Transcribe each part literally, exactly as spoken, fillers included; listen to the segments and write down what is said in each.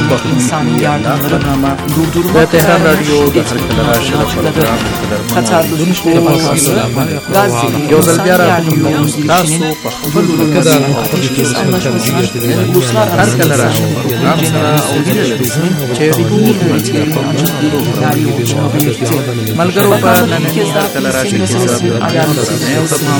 insani yardımları durdurmak ve Tehran Radyo da açıkladı. Katar Dışişleri Bakanlığı Gazze'de insani yardımların girişinin durdurulması ateşkes anlaşmasının uluslararası Cemiyeti'nin çevreyi yöneticilerinin açıkladığı ihlali olduğunu belirtti. Bakanlık bir kez daha Filistin meselesinin adaletini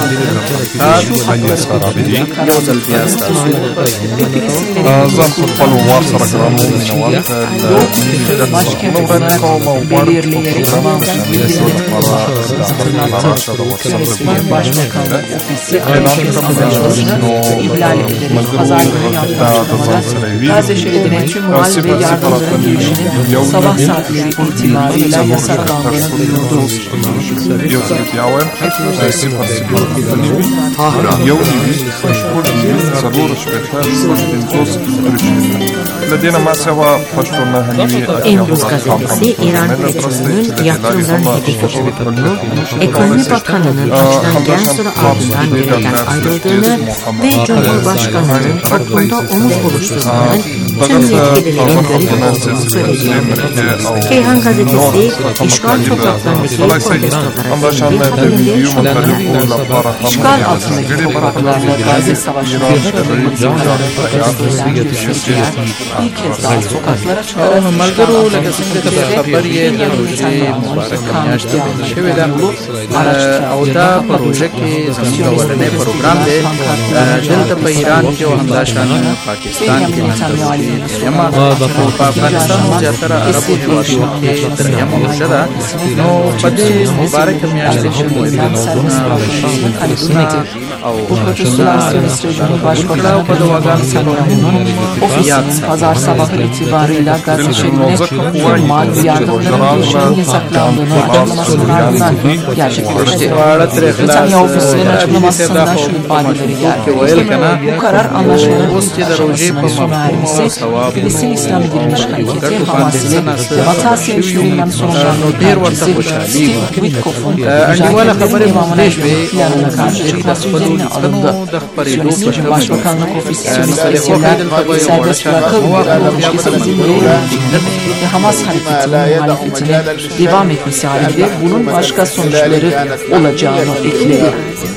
başkent olarak belirleyerek bağımsız bildirdi. Resmen Başbakanlık Ofisi ateşkes anlaşmasını ihlal ederek pazar günü yaptığı açıklamada Gazze şeridine tüm mal ve yardımların girişinin sabah saatleri itibariyle yasaklandığını duyurdu. Enduz gazetesi İran petrolünün yatırımların hedefi olduğunu, Ekonomi Bakanı'nın açılan gen soru ardından görevden ayrıldığını ve Cumhurbaşkanı'nın toplumda omuz oluşturmanın tüm yetkililerin görevi olduğunu söyledi. Keyhan gazetesi işgal topraklarındaki protestolara ilgili haberinde şunları İşgal altındaki topraklarda Gazze Savaşı'nda katılmak zorunda protestolar yürüyüşçüler bir kez daha sokaklara çıkarak اودا پروژه کې زموږ ورنه پروګرام دی دلته په ایران کې او همداشان پاکستان کې یما په افغانستان او زیاتره عربو هیوادونو کې دریم موجوده نو په دې مبارک میاشتې کې او Başbakanı په دواګان سره ofisinin pazar sabahı itibarıyla Gazze şehrine tüm mal yardımların girişinin yasaklandığını açıklamasının ardından gerçekleşti. Netanyahu ofisinin açıklamasında şu ifadeleri geldi. Bu karar anlaşmanın ilk aşamasına sona ermesi, Filistin İslam Direnişi Hareketi Hamas ile Batı Asya işlerinden sorumlanan partisi Steve Witkoff'un mücadelelerin devamına planına karşı çıkması üzerine alındı. Siyonist için Başbakanlık Ofisi Siyonist Siyonistler serbest bırakılmıyor ilişkisi izinleri ve Hamas hareketinin muhalefetine devam etmesi halinde bunun başka sonuçları olacağını ekledi.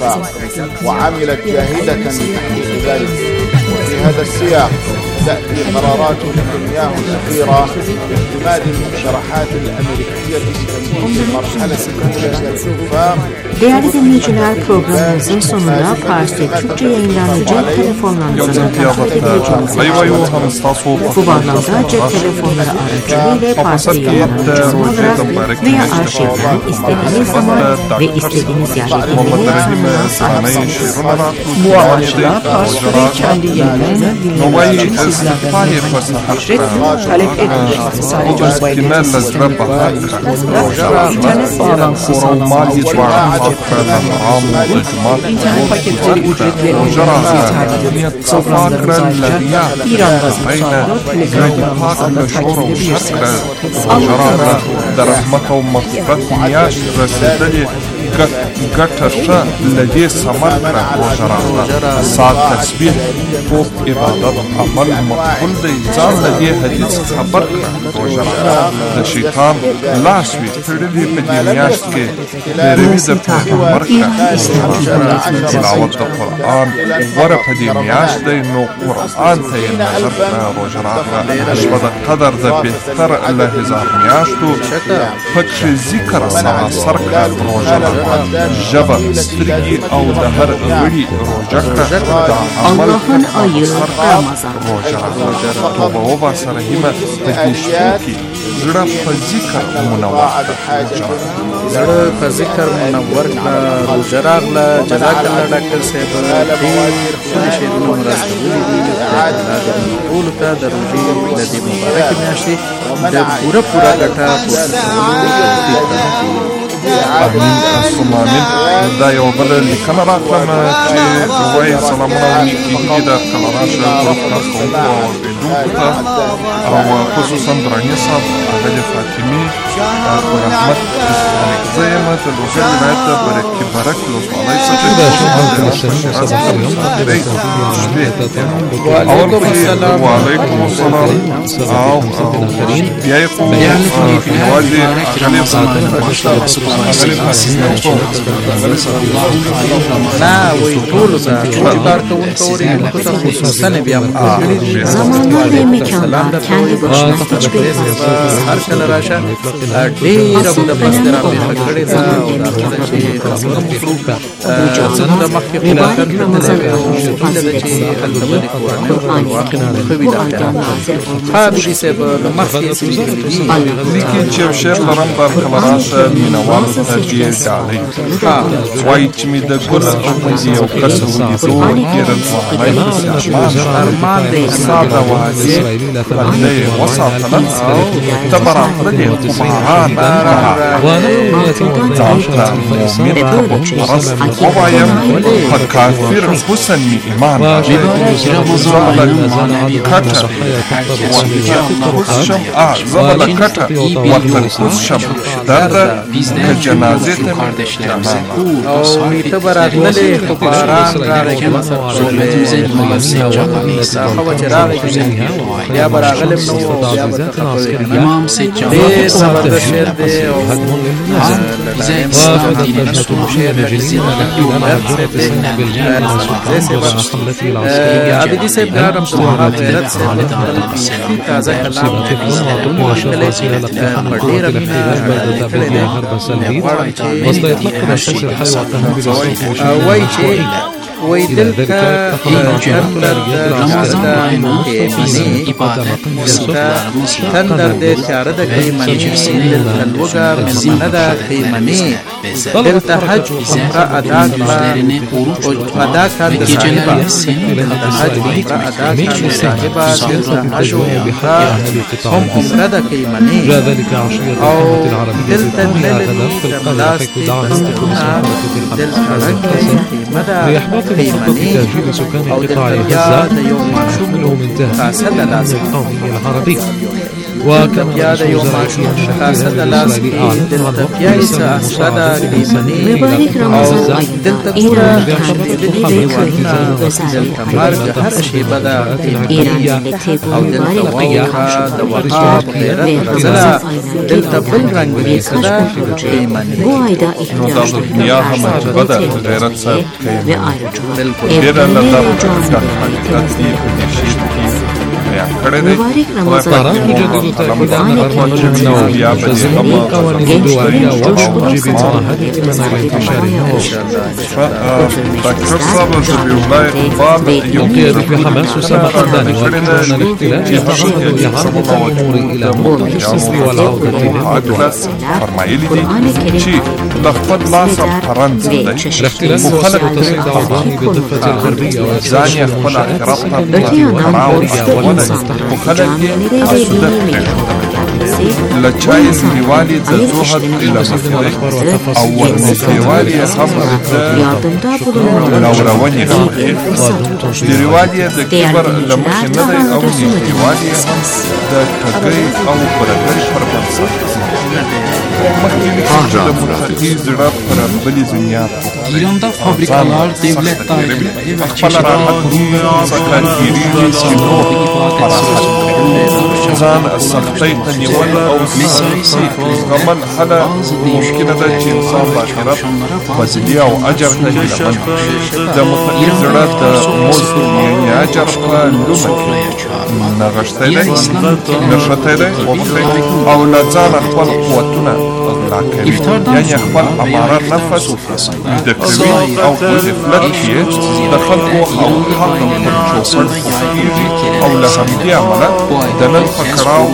تأتي قرارات نتنياهو الأخيرة باعتماد المقترحات الأمريكية في مرحلة الاتفاق. Değerli dinleyiciler, programımızın sonunda Pars'te Türkçe yayınlanan cep telefonlarınızın takip edebileceğinizi bu bağlamda cep telefonları aracılığıyla Pars'te yayınlanan canlılara veya arşivden istediğiniz zaman ve istediğiniz yerde dinlemeye sahipsiniz. Bu amaçla Pars ve kendi yayınlarını dinlemek için sizlerden ücret talep etmeyeceğiz. Sadece mobil sistemi kullanıldığında internet bağlantısı sağlanması İnternet paketleri ücretlerini yeterlidir. Programlarımız ayrıca İran Gazetesi'nde Telegram kanalımızda takip edebilirsiniz. ګټه ښه له دې ثمر کړه روژه راغله سات تسبیح خوب عبادت عمل مقبول دی ځان له دې حدیث خبر کړه روژه راغله د شیطان لاس وي تړلې په دې میاشت کې پیروي د پیغمبر کړه تلاوت د قرآن غوره په دې میاشت دی نو قرآن ته یې نظر کړه روژه راغله شپه د قدر د بهتر له هزار میاشتو پکښې ذکر سر کړه روژه راغله جبا سترگی او د هر غړي روژه کړه د عمل Ramazan روژه توبه وباسه رحیمه په دې شپو کې زړه په ذکر منور کړه زړه په ذکر منور کړه روژه راغله جزاک الله ډاکټر صاحب ډېر ښکلي شعرونه مو راستولي دي ټولو ته د روژې د دې مبارکې میاشتې د پوره پوره ګټه پورته کولو امین ثم امین دا یو بل لیکنه راکړم چې وایي سلامونه ولیکي د کلراشه ګروپ کار کوونکو او اوریدونکو خلکو ته او خصوصا دراني صاحب اغلې فاطمې رحمت زه یم د لوګر ولایت د برکې برک ولسوالۍ څخه وعلیکم السلام وعلیکم السلام او بیا یې خو یوازې نه وایي ټولو ته ټول کارکوونکو اورېدونکو ته خصوصا بیا zamanları mekanlar kendi başına hiçbir هر کله راشه ډېره موده پسې رابطه کړې ده او دا کله چې خبره مو څنګه د مخکې خلافت کتلی او هیله ده چې هلته به د کورنۍ او خپلواکۍ ښه وي ها بیبي صاحب له مخکې یې څه لیکلي دي لیکي چې یو شعر لرم برکله راشه مینهوال ته ډېر ډالۍ وایي چې مې د ګل غوندې یو کس ولیدو ډېره ځوانۍ ارمان دی ساده وعدې بنده یې وساتله ته به راغلې خو باران ځان ته مؤمن بتپرست ووایم په کافر حسن مې ایمان راغی زه به له کټه ورته شم زه به له کټه ورته کوز شم درده که جنازې ته مې جانان او ته به راتللې خو باران راغی دا ښه وه چې راغی بیا به راغلم نو بیا به ته خبرې ډېر زبردست شعر دی او عابدي صاحب دا عبدالوهاب غیرت صاحب تازه کلام په ډېره مینه لیکلی دی غواړم چې وایي چې وای دلته تندر تندر د تیاره د قیمنې دلته لوږه مېلمنه ده قیمنې دلته حج عمره ادا کړه ادا کړه د صاحبه د حج عمره ادا کړه د صاحبه دلته حج و عمره هم عمره ده قیمنې او دلته تللي د ملاستې بسترونه دلته رنګ قیمه ده تهجير سكان قطاع غزة منه منتهى القومي العربي وكما يا يوم معشوق خاصة لازم للتفياس أسرد قيمني أو دلت كورا دلت مرج هر شيء بدا قيمني أو دلت وقوها دوقاب غيرت غزلا دلت بالرنگ صدا قيمني يا هم بدا غيرت سب قيمني دير الله مبارك رمضان يجدد تأكيدان برنامج النووي تسليم قوانين الدولية وموجب معاهدة منع انتشار النووي القيادة في حماس أسامة حمداني وأن الاحتلال يتعمد إعادة الأمور إلى نقطة الصفر والعودة للعدوان الاحتلال مخالف تصعيد أوضاعه بالضفة الغربية وإسرائيل المنشآت السياسية وخلق السودان لچای زیوالی د زوحد الى مفرق اول مفیوالی خبر لورونی خبر دیروالی د کبر لمخی ندی او نیوالی د تگی او برگر پر بنسد مخکې د متحدي زړه پر بلې دنیا İran'da fabrikalar devlet daireleri ve çeşitli kurumlar سکانګیری سینو ځان سختۍ ته نیول او غمن حله ممکنه ده چې انسان په آخرت فضیلې او اجر ته هیله مند د متحدي زړه د مزد یعنې اجر په لومه نغښتی دی نښتی دی او له ځانه خپل قوتونه غلا کوي یعنې خپل اماره نفس ویده کوي او په غفلت کې د خلکو او حق پر چوپړ پوهېږي او له همدې امله د نن په کړاو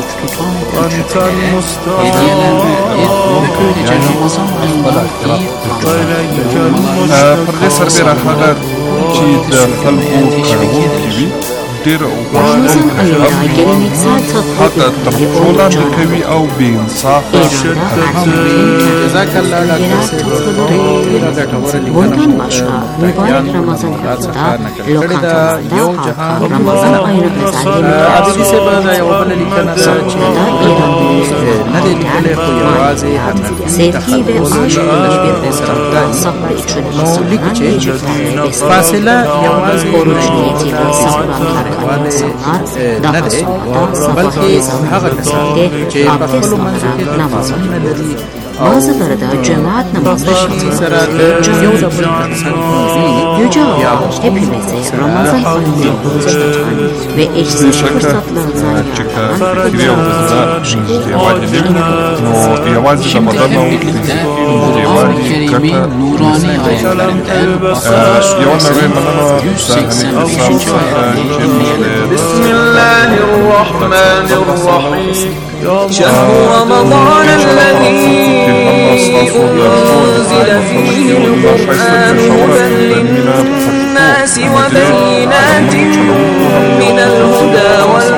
پر دې سربېره هغه چې د خلکو کړونکي وي ډېر Ramazan ayında geleneksel حتی tatlı تر ürünleri ټولو boyunca کوي او بې انصافه جزاک الله ډاکټر صاحب ډېره ګټوره لیکنه Bundan başka mübarek Ramazan ayında lokantalarda halka Ramazan ayına özel عابدي yemekler صاحب دا یو بله لیکنه ده چې نه دی لیکلی خو یوازې هدفي sevgi ve aşk gibi bir ortamda safra için hazırlanan yiyeceklerle beslenen فاصله یوازې oruç niyetiyle safran tarkan insanlar daha sonra da sabah ezanı dinlerinde abdest alarak namaz kılıyor. Bazıları da cemaat namazı şartlarıyla Yüce Allah hepimize Ramazan ayını oruç tutan ve eşsiz fırsatlarından Bismillahirrahmanirrahim. شهر رمضان الذي أنزل فيه القرآن هدى للناس وبينات من الهدى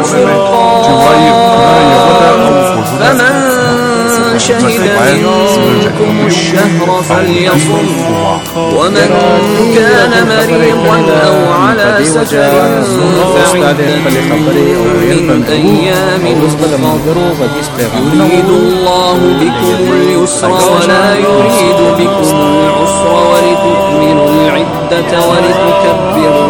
والفرقان فمن شهد منكم الشهر فليصم ومن كان مريضا أو على سفر فعدة من أيام أخر يريد الله بكم اليسر ولا يريد بكم العسر ولتكملوا العدة ولتكبروا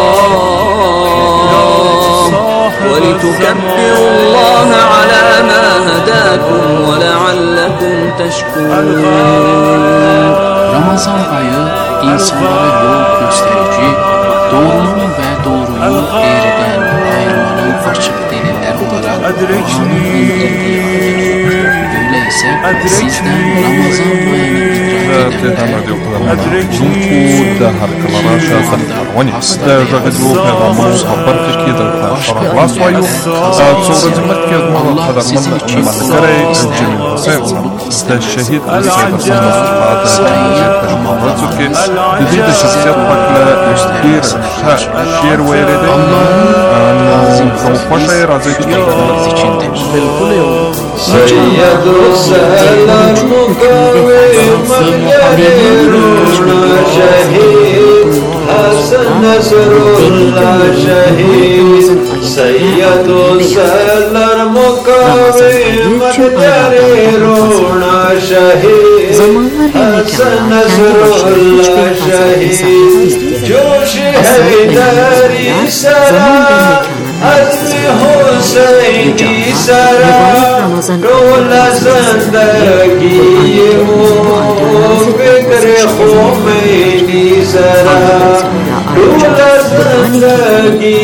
الله ولتكبروا الله على ما هداكم ولعلكم تشكرون. Ramazan ayı insanlara yol gösterici, doğrunun ve doğruyu eğriden ayırmanın açık deliller olarak Kur'an'ın indirdiği ayıdır. Öyleyse sizden Ramazan ayını idrak edenler د هر کله راشه ونی د ژغېدلو پیغامونو په برخه کې درته خلاص وایو څو ورځې مخکې زما قدرمن ملګری جمیل حسین د شهید سید حسن مصطفی د جنازې په ورځو کې د دې د شخصیت په اړه ډېر ښه شعر ویلی دی نو که مو خوښه یې راځئ چې بالکل یو سید السلام شهید حسن نصر الله شهید سید السلام مقاومت جاری رونا شهید حسن نصر الله شهید جوش حیدری سرا عزم حسینی سرا رول زندگی فکر خمینی سرا رول زندگی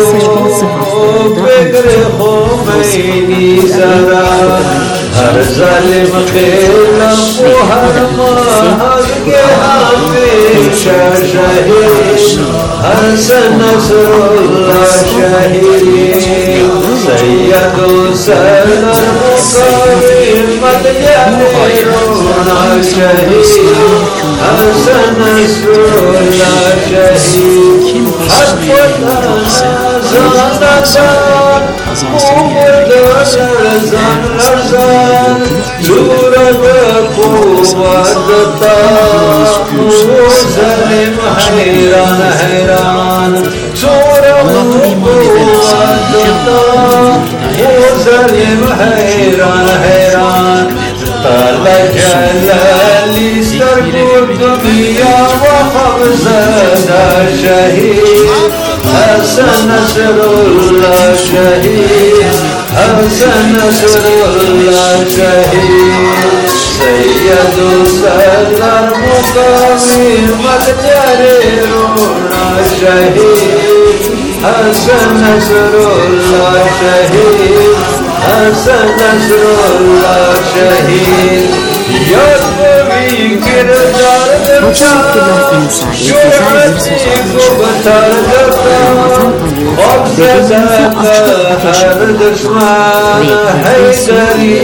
فکر خمینی سرا ہر ظالم خیلم و ہر مہر کے ہمیشہ شہید حسن نصر اللہ شہید سید حسین مقاومت جاری رونا شہید حسن نصر اللہ شہید حق وطن زندگان محمد لرزان لرزان صورت قوتتا ظلم حیران حیران صورت قوتتا ظلم حیران حیران طال جلالی سرکو دنیا و حمزة شهید حسن نصر الله شهید حسن نصر الله شهید سید السلام مقاومت جاری رونا شهید حسن نصر الله شهید حسن نصر الله شهید یاد بی کردار Hocam Abdullah Ensari güzel bir söz almıştır. Ramazan ayı bedenimizi açlık ateşine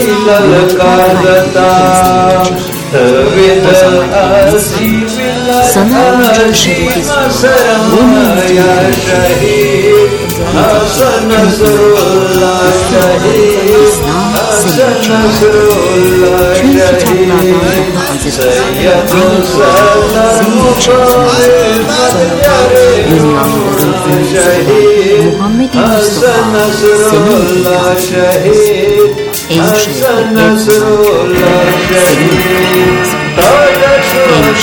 ve sana yüce şerefiz. Ya şehit Hasan Nasrullah şehit Hasan Nasrullah şehit Seyyid-i Selam Muhammed şehit Hasan Nasrullah şehit Hasan Nasrullah şehit Tayyip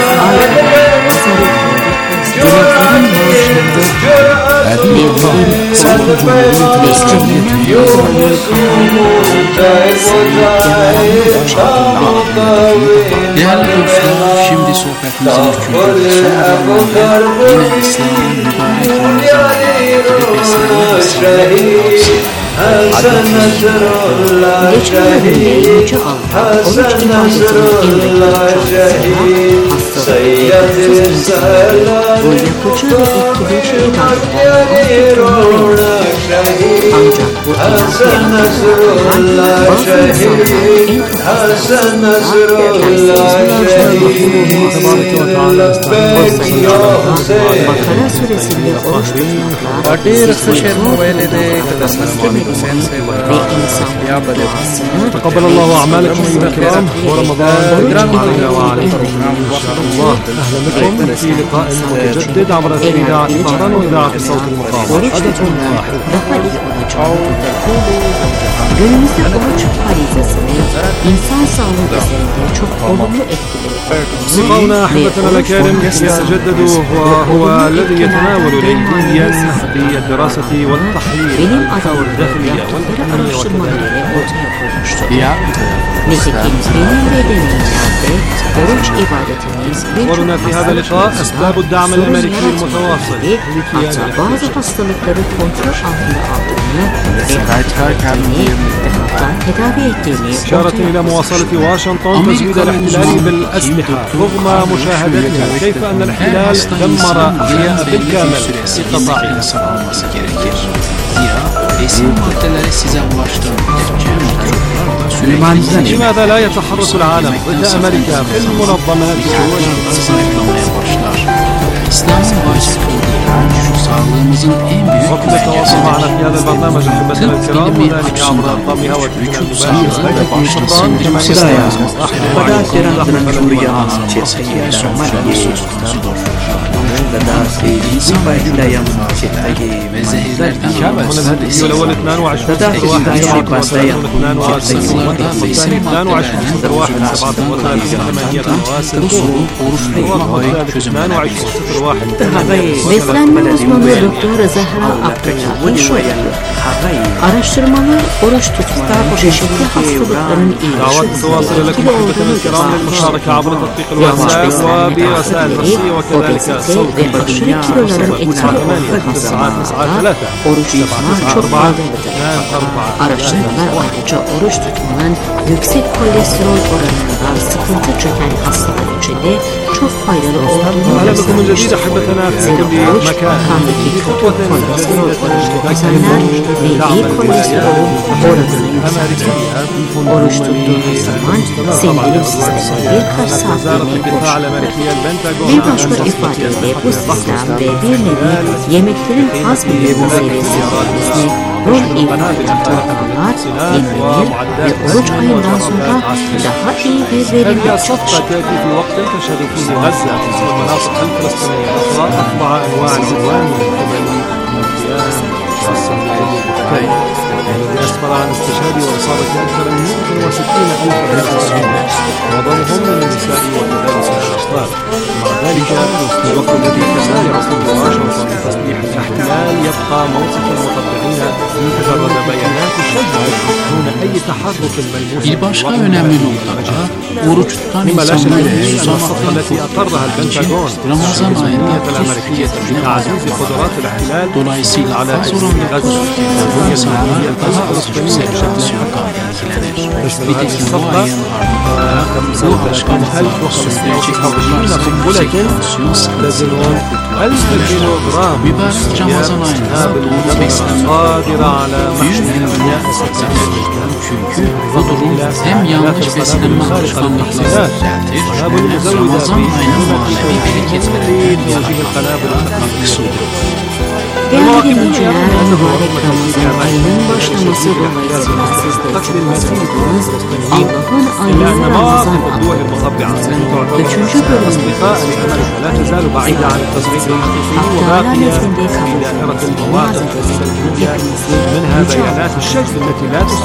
Değerli dostlar, şimdi sohbetimizin üçüncü sonlarında yine İslam'ın mübarek Geçen günde Yüce Allah, oruç ibadetinin emrettiği hastalık, bu yapıcı ve etkileyici ibadetler ancak bu bazı insanların Bakara suresinde oruç tutmakla ډېر ښه شعر مو ویلی دی که د محمد حسین صاحب بیا به د تقبل الله أعمالكم أيها الكرام ورمضان ګران علينا وعليكم إن شاء الله. أهلا بكم في لقاء متجدد عبر إذاعة طهران وإذاعة صوت المقاومة. عدد واحد. Günümüzde oruç farizasını insan sağlığı üzerinde çok olumlu etkileri. لقاؤنا أحبتنا الأكارم يتجدد وهو الذي يتناول جديا بالدراسة والتحليل الأمور الداخلية والأمنية والتدريب. Nitekim benim ve deneyimlerde oruç ibadetinin ورنا في هذا اللقاء أسباب الدعم الأمريكي المتواصل hatta bazı hastalıkları kontrol altına aldığını ve hastalıklarını tıkaktan tedavi ettiğini إشارة إلى مواصلة واشنطن تزويد الاحتلال بالأسلحة رغم مشاهدتنا كيف أن الاحتلال دمر أحياء بالكامل في قطاعها. لماذا لا يتحرك العالم ضد أمريكا في المنظمات وقت التواصل معنا في هذا البرنامج أحبتنا الكرام وذلك عبر أرقام هواتفنا من الهدف الأول اثنان وعشرين صفر واحد سبعة وثلاثين اثنان وعشرين والثاني اثنان وعشرين صفر واحد سبعة وثلاثين ثمانية وستون والثالث اثنان وعشرين صفر واحد Beslenme uzmanı Doktor Zahra Abdullahi şöyle diyor. Araştırmalar oruç tutmanın çeşitli hastalıkların iyileşmesine etkili olduğunu gösteriyor. Yanlış beslenme tavsiyeleri, obezite ve aşırı kiloların etkili olduğu hastalıklarda oruç tutmak çok faydalıdır. Araştırmalar ayrıca oruç tutmanın yüksek kolesterol oranından sıkıntı çeken hastalar için de çok faydalı olduğunu gösteriyor. Kandaki kötü kolesterol oranı azalır ve iyi kolesterol oranını yükseltir. Oruç tuttuğunuz zaman sindirim sistemi birkaç saatliğine boşalır. Bir başka ifadeyle bu sistem ve bir nevi yemeklerin hazmedilme seviyesini rol ifade olanlar yenilenir ve oruç ayından sonra daha iyi ve verimli çalışır. غزة والمناطق الفلسطينية أطبع أنواع العدوان من قبل الكيان الصهيوني الذي أسفر عن استشهاد وإصابة أكثر من مئة وستين ألف فلسطيني معظمهم من النساء والنساء والأطفال. مع ذلك في الوقت الذي كان يرصد واشنطن تصليح الاحتلال يبقى موقف المطبعين مجرد بيانات الشجرة دون أي تحرك ملموس. Bir başka önemli nokta oruç tutan insanların التي أقرها البنتاغون Ramazan ayında تعزيز قدرات الاحتلال dolayısıyla على az أسر oranda غزة insanlar daha az enflasyonla etkilenir. Nitekim bu ayın ardından bu başkan süreci ulaşan enflasyon sıkıntısı ألف كيلوغرام mübarek Ramazan ayında doğru beslenme قادرة على büyük bir çünkü bu durum hem yanlış beslenme alışkanlıkları düzeltir, Ramazan ayının manevi bereketlerine katkı sunuyor. Değerli dinleyiciler, mübarek Ramazan ayının başlaması dolayısıyla sizleri çok hazırladığımız Allah'ın ayını Ramazan adlı üçüncü bölümünü Hatta metninde kalmış Niyaz Edesi'nin hepinizi yüce Allah'ın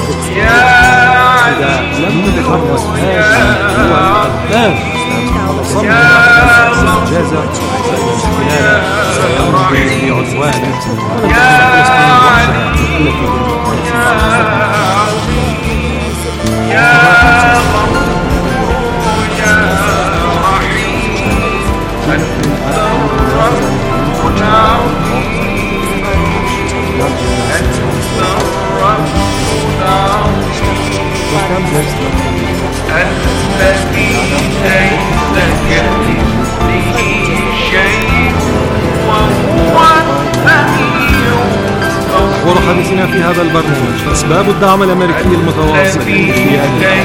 محور حديثنا في هذا البرنامج أسباب الدعم الأمريكي المتواصل في هذه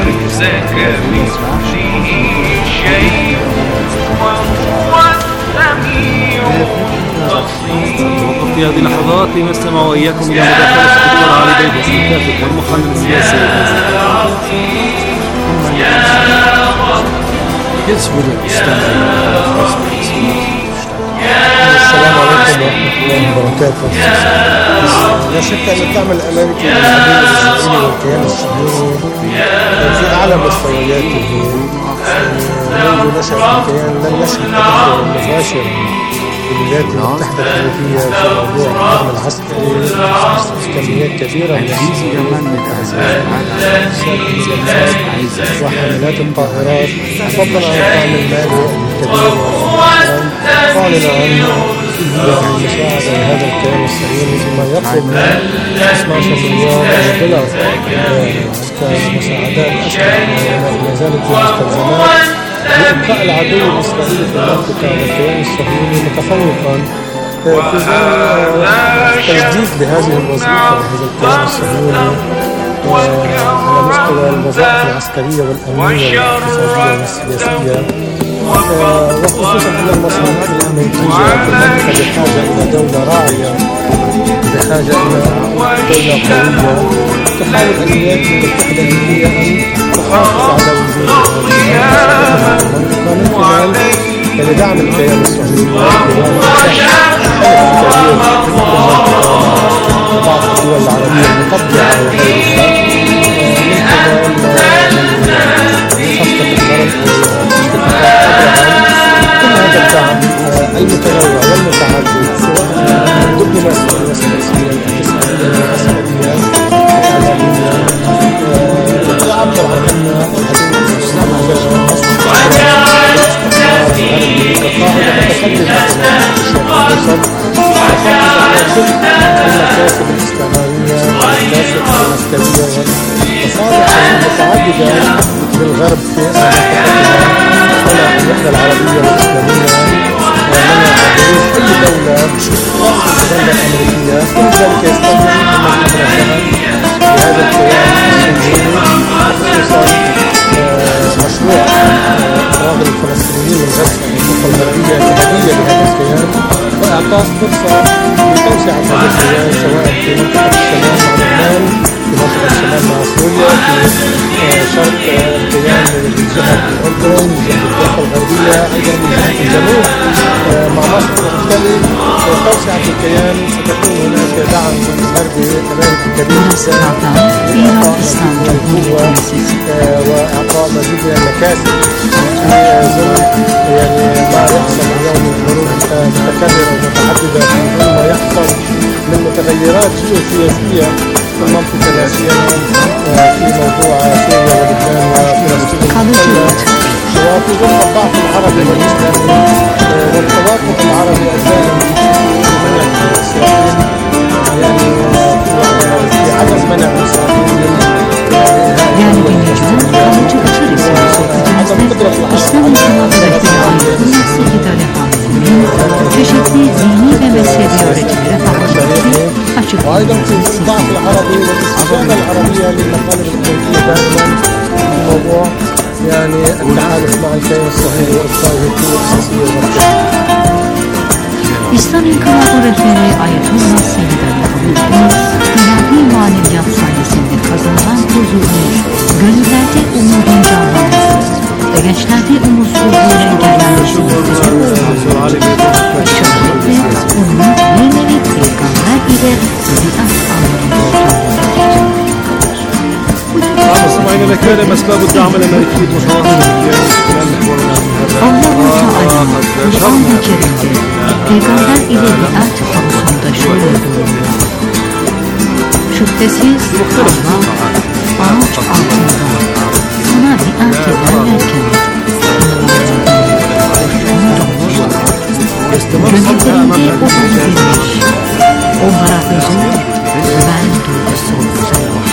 وقف في هذه اللحظات لنستمع وإياكم إلى مداخلة الدكتور علي بيبس الكاتب والمحلل السياسي. السلام عليكم ورحمة الله وبركاته. لا شك أن الدعم الأمريكي للحديث الإسرائيلي والكيان الصهيوني في أعلى مستوياته منذ نشأة الكيان لم يشهد تدخل مباشر للولايات المتحدة الأمريكية في موضوع الدعم العسكري كميات كبيرة من وحملات الطائرات فضلا عن الدعم المالي الكبير والمحترم أعلن عن المساعدة لهذا الكيان الصهيوني فيما يقرب من اثناشر مليار دولار كمساعدات أسلحة وما زالت مستلزمات لإبقاء العدو الإسرائيلي في المنطقة والكيان الصهيوني متفوقا في تجديد لهذه الوظيفة لهذا الكيان الصهيوني على مستوى الوظائف العسكرية والأمنية والاقتصادية والسياسية وخصوصا أن المصالح الأمريكية بحاجة إلى دولة راعية بحاجة إلى دولة قوية تحاول الولايات المتحدة الأمريكية أن تحافظ على وجودها من خلال دعم الكيان الصهيوني بعض الدول العربية المطبعة وغيرها من خلال صفقة الغرب كل هذا الدعم المتنوع والمتعدد سواء دبلوماسيا وسياسيا اقتصاديا وعسكريا وإعلاميا يعبر عن أن العدو الإسلامي المكاسب الاستعمارية والمكاسب العسكرية والمصالح المتعددة للغرب في منطقتنا الوحدة العربية والإسلامية ومنع تدريس أي دولة دولة أمريكية كل ذلك يستلزم أن نتمنى بهذا الكيان الصهيوني خصوصا مشروع إخراج الفلسطينيين من غزة المنطقة الغربية كهدية لهذا الكيان وإعطاء فرصة لتوسعة هذا الكيان سواء في منطقة الشمال مع لبنان في منطقة الشمال مع سوريا في شرق الكيان من جهة الأردن من جهة الضفة الغربية أيضا من جهة الجنوب مع مصر وبالتالي توسعة الكيان ستكون هناك دعم غربي أمريكي كبير لإعطاء وإعطاء مزيد من المكاسب في ظل يعني ما يحصل اليوم من ظروف متكررة ومتعددة في ظل ما يحصل من متغيرات جيوسياسية في المنطقة لا سيما في موضوع سوريا ولبنان وفلسطين وفي ظل الضعف العربي والإسلامي والتوافق العربي الدائم في إسرائيل يعني في عدم منع إسرائيل Yani dinleyiciler, kalıcı açı risalesi İslam İslam'da ihtilalleri Siyasi Hanefi'nin çeşitli dini ve mezhebi öğretilere faaliyeti açık edilmesi العربي والاستجابة العربية للمطالب الكويتية دائما في موضوع يعني التحالف مع الكيان الصهيوني وإبقائه القوة السياسية والمركزية. İslam İnkılabı Rehberi Ayetullah Seyyid Ali ilahi maneviyat sayesinde kazanılan huzurun gönüllerde umudun canlanması ve gençlerde umutsuzluğun engellenmesini şöhretle onun bir nevi peygamber ile biat anlamında olduğunu سمعنا كان أسباب الدعم الأمريكي متواصلة Allah-u Teala Kur'an-ı Kerim'de peygamber ile biat konusunda şöyle buyuruyor. Şüphesiz Allah ağaç altında sana biat ederlerken gönüllerinde o bildirmiş, onlara huzur, güven duygusu uzanmış.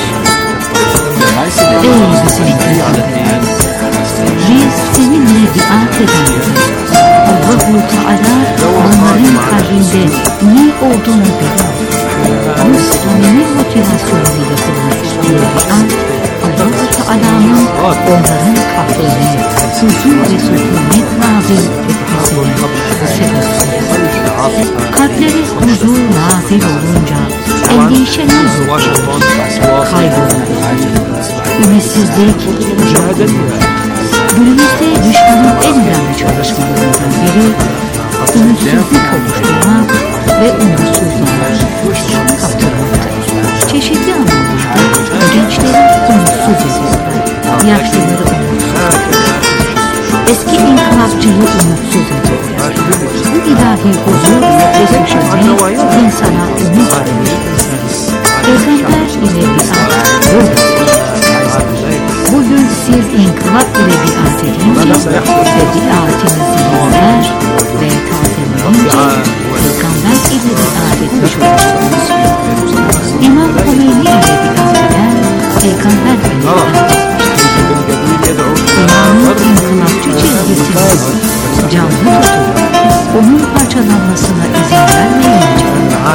Ey bizim peygamber, biz seninle biat edenler, Allah-u Teala onların kalbinde ne olduğunu bilir. Bu samimi motivasyonuyla yapılmış bir biat, Allah-u Teala'nın onların kalbine huzur ve sükunet nazil etmesine sebep olur. Kalpleri huzur nazil olunca endişeler kaybolur. Ümitsizlik yok. Günümüzde düşmanın en önemli çalışmalarından biri ümitsizlik oluşturmak ve umutsuzluğa kaptırmaktır. Çeşitli anlamlarda gençleri umutsuz ediyorlar, yaşlıları umutsuz. Eski inkılapçıyı umutsuz ediyorlar. Bu ilahi huzur ve sükunet insana umut verir. Peygamber ile biat yoldur. Bugün siz inkılap ile biat edince ve biatinizi dinler ve tazelenince peygamber ile biat etmiş olursunuz. İmam Hümeyni ile biat eden peygamber ile biat etmiştir. İmamın inkılapçı çizgisini canlı tutup onun parçalanmasına izin vermeyince,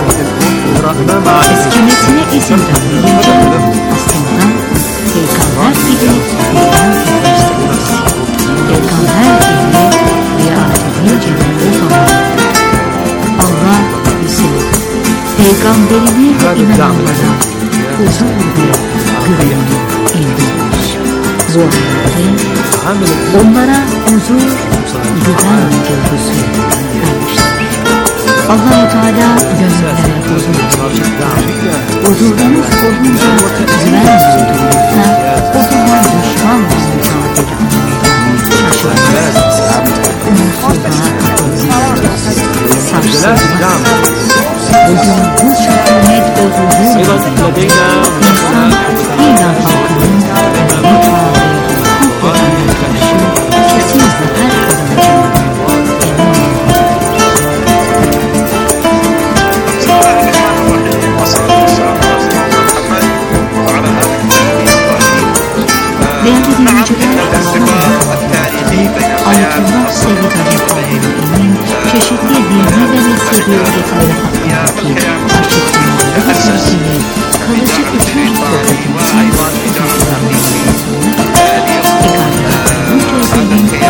eskimesine izin vermeyince aslında peygamber ile biat etmişsiniz. Peygamber ile biat edince o zaman Allah bizi peygamberine ve inananlara huzur ve güveni indirmiş. Bu halde onlara huzur, güven duygusu vermiştir. Allah-u Teala gönüllere huzur verecektir. Huzurunuz olunca güven duyduğunuzda o zaman düşman ve mücadele anlamında şaşırmaz. Umutsuzluğa kapılmaz. Sarsılmaz. Bugün bu sükunet ve huzur nedeniyle insan İran halkının mutfağı ve hukuklarına karşı kesin zafer kazanacağını değerli dinleyiciler, Ayetullah Seyyid Ali çeşitli dini ve mezhebi öğretileri hakkındaki açıklamaları ve sözleri kalıcı bütün toplumsal tutuklanmalarından sonra ikametlerinin tezinin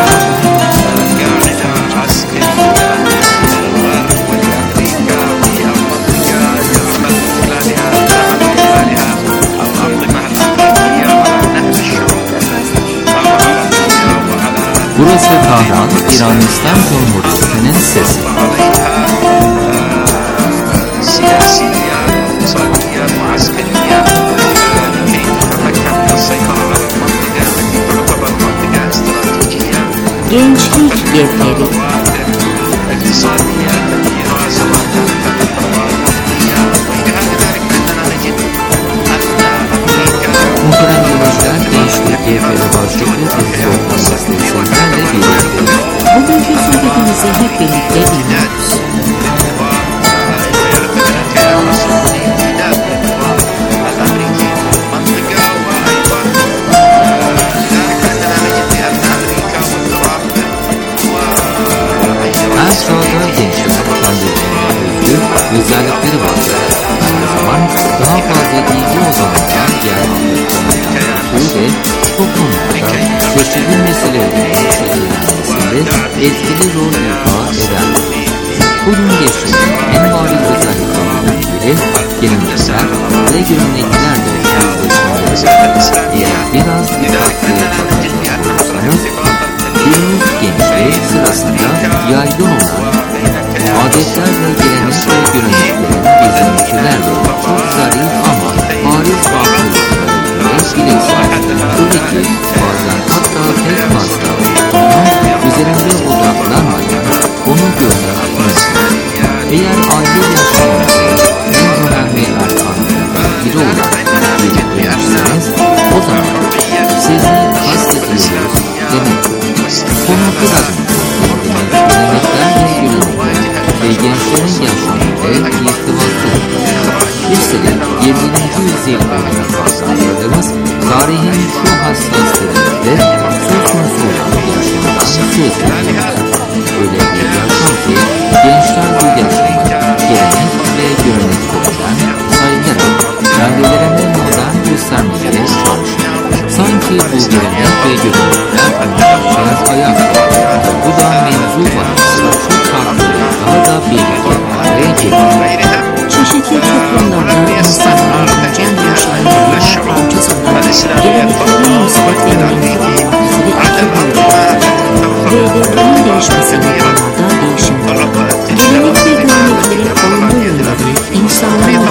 Burası Tahran, İran İslam Cumhuriyeti'nin sesi. Gençlik Yetleri. Muhterem dinleyiciler, Gençlik Yetleri başlıklı bir sohbet sizlerle birlikteyiz. Bugünkü sohbetimizi hep birlikte dinliyoruz. Her çağda gençler kendilerine özgü özellikleri vardır. Aynı zaman daha fazla iyi toplumlarda çeşitli meselelerin şekillenmesinde etkili rol ifa eder. Bugün geçtiğinin en bariz özelliklerinden biri gelenekler ve göreneklerle yüzleşmeleri. Eğer biraz dikkatli bakacak günümüz gençliği sırasında yaygın olan adetler ve gelenek ve göreneklerin bizimkilerle çok zarif ama bariz farklılıkları ile bileksel, öyle ki bazen hatta pek fazla onun üzerinde odaklanmadan onu görmek mümkün. Eğer aile yaşamınızı en önemli erkanlarından biri olarak belirtiyorsanız o zaman sizi kastediyoruz demektir. Konu biraz gelenekler ve görenekler ve gençlerin yaşamında irtibatlıdır. Üstelik yirminci yüzyıl boyunca fazlalarımız tarihin şu hassas döneminde söz konusu olan yaşamdan söz ediyorlar. Öyle bir yaşam ki gençler bu yaşamı gelenek ve göreneklerden sayılarak kendilerine modern göstermeye çalışıyor. Sanki bu gelenek ve görenekler onlarca ayak. Bu da mevzu bahsi çok farklı daha da belirli hale geliyor. Çeşitli toplumlarda insanların can yaşamının parçası olan geleneklerin müsbet ve menfi olmakları iki boyutludur. Ve devlerin değişmesiyle kanalda değişimdir. Gelenek ve göreneklerin olumlu yönleri insanların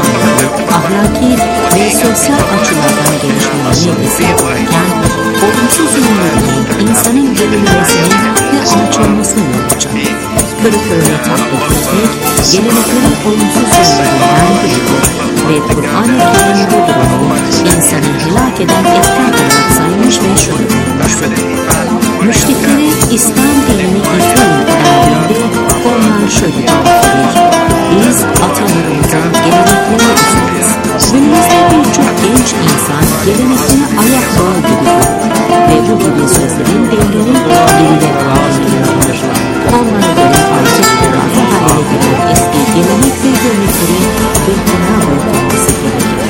ahlaki ve sosyal açılardan gelişmelerini desteklerken, olumsuz yönlerinin insanın gelinmesine ve alçalmasına yol açar. Kırık örneği taklit etmek, geleneklerin olumsuz yönlerinden biridir ve Kur'an-ı Kerim bu durumu insanı helak eden etken olarak saymış ve şöyle buyurmuştur. Müşriklere İslam dinini getirin dendiğinde onlar şöyle cevap verir: biz atalarımızın geleneklerine üzeriz. Günümüzde birçok genç insan gelenekleri ayak bağı gibi görür ve bu gibi sözlerin devrini geride kaldırır. Onlara göre artık hurafe haline gelen eski gelenek ve görenekleri fırtına bırakılması gerekir.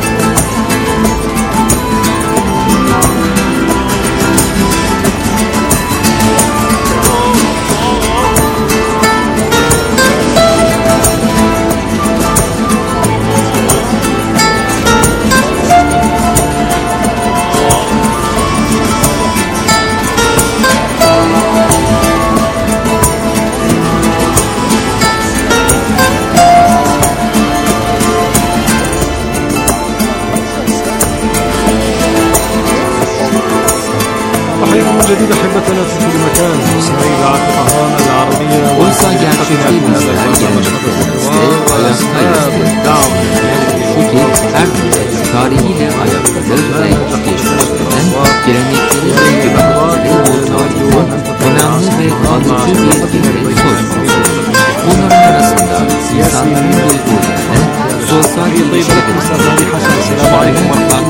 جديد أحبتنا في كل مكان مستمعي إذاعة طهران العربية. Oysa gerçekte bizler geleneklerimizde ayaktayız. Çünkü her türlü tarihiyle ayaktadır ve geçmişlerden gelenekleri ve görenekleri tarihin önemli ve kalıcı bir yeri söz konusudur. Bunların arasında insanların duygularını, sosyal ilişkilerini, şairlerin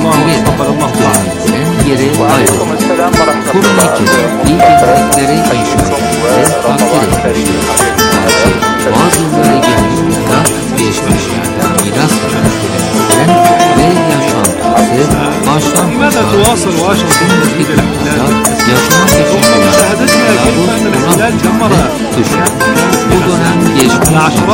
geleneklerin yeri ayrılır. Kur'an-ı Kerim iyi geleneklere işaretleri takdir etmiştir. Gerçi bazıları genellikle geçmişlerden miras kalan geleneklerin ve yaşantısı baştan başa dikkatlerde yaşamak için olan yavuz Kur'an ve düşer. Bu dönem geçmiş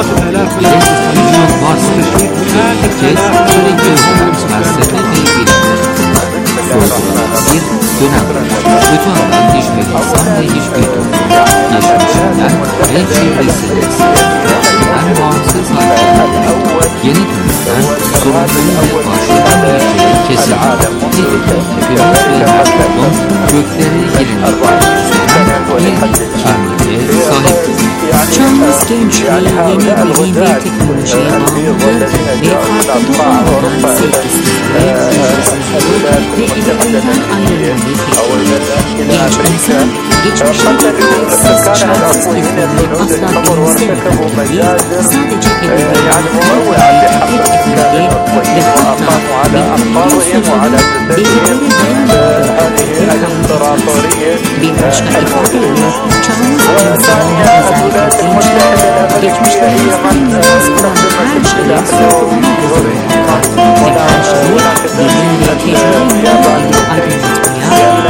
ve birçok varsın kez şöyle gözler felsefe ve bilimlerinden sorgulanan bir dönem. Öte yandan hiçbir insan ve hiçbir toplum geçmişinden ve çevresinde siyasinden bağımsız hareket yeni dönemden sorunlarıyla başlayabileceği kesin. Nitekim hepimiz ve her toplum kökleri gelenekleri üzerinden bir kimliğe sahiptir. Çağımız gençliği yeni bilim ve teknolojiye bağımlı ve farkında olmadan sevgisizliğe, ilgisizliğe ve ilerinden ayrılan bir peşindir. Genç insan, geçmişteki kayıtsız, şartsız köklerini asla benimsemeden değil, sadece edebiyyatı, taklit etmeye ve hatta bildikleri sözlerin belirleri dayanmadığı ve kabul etmez. Bir başka ifadeyle çağımız insanların özellikle gençler, geçmişlerimizden miras kalan her şeyi sorgulama gözüyle bakar ve her şeyi bilim ve tecrübe yoluyla aydınlatmaya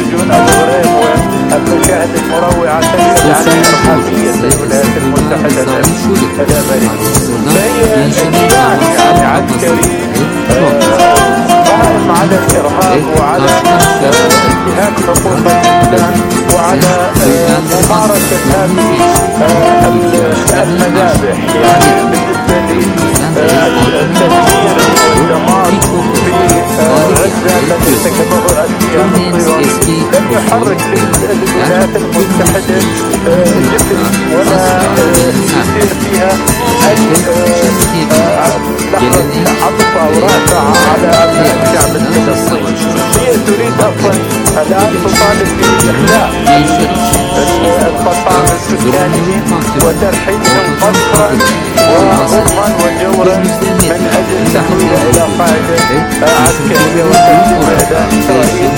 المخرجون أبو غريب والمشاهد المروعة تشهد عن إرهابية الولايات المتحدة الأمريكية. فهي كيان يعني عسكري قائم على الإرهاب وعلى انتهاك حقوق الإنسان وعلى ممارسة هذه المذابح، يعني بالنسبة للتدمير والدمار في غزة التي ارتكبه الكيان الصهيوني لم يحرك الولايات المتحدة جسم ولا يصير فيها أي عطف أو رأسة على أبناء الشعب الفلسطيني. هي تريد أصلا الآن تطالب بإخلاء القطاع السكاني وترحيلهم قسرا وظلما وجورا من أجل تحويله إلى قاعدة عسكرية وتنظيم إعدام إسرائيل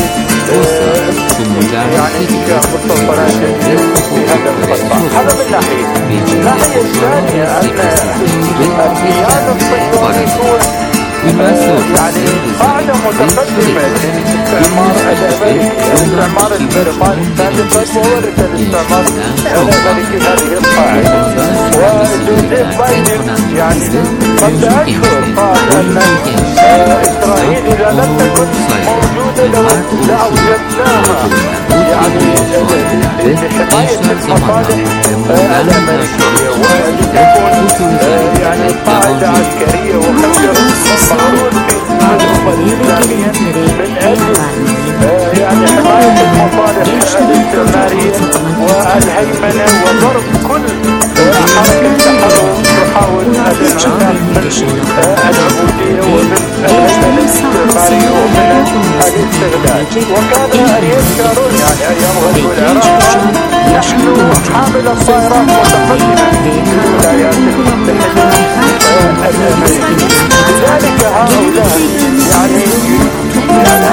يعني إنشاء مستوطنات في هذا القطاع. هذا من ناحية. الناحية الثانية أن الكيان الصهيوني يعني قاعدة متقدمة للاستعمار الأمريكي، الاستعمار البريطاني سابقا وورث الاستعمار الأمريكي هذه القاعدة. وجوزيف بايدن يعني قبل أشهر قال أن إسرائيل إذا لم تكن موجودة لأوجدناها يعني لحماية المصالح الأمريكية ولتكون يعني قاعدة عسكرية وخنجر مغرور في الأمة الإسلامية من أجل يعني حماية المصالح الاستعمارية والهيمنة وضرب كل حركة تحرر تحاول الانعمال من العبودية ومن الهيمنة الاستعمارية ومن الاستغلال. وكان أرييل شارون يعني أيام غزو العراق نحن حامل الطائرات متقدمة في الولايات المتحدة الأمريكية. لذلك هؤلاء يعني يعني